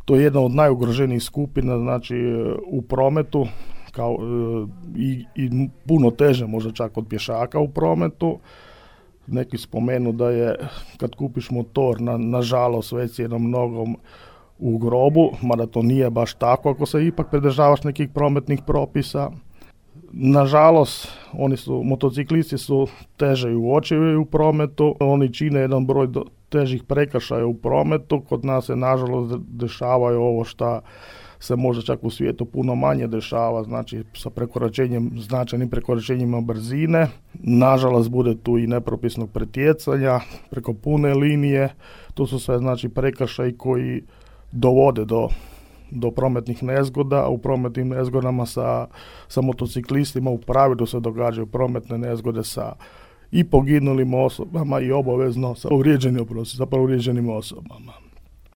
To je jedna od najugroženijih skupina, znači u prometu, kao i puno teže možda čak od pješaka u prometu. Neki spomenu da je kad kupiš motor, nažalost već s jednom nogom u grobu, mada to nije baš tako ako se ipak pridržavaš nekih prometnih propisa. Nažalost, motociklisti su teže uočivi u prometu, oni čine jedan broj težih prekršaja u prometu. Kod nas se nažalost dešavaju ovo što se možda čak u svijetu puno manje dešava, znači sa značajnim prekoračenjima brzine. Nažalost bude tu i nepropisnog pretjecanja preko pune linije. Tu su sve znači prekršaji koji dovode do prometnih nezgoda. U prometnim nezgodama sa motociklistima u pravilu se događaju prometne nezgode sa i poginulim osobama i obavezno sa povrijeđenim osobama.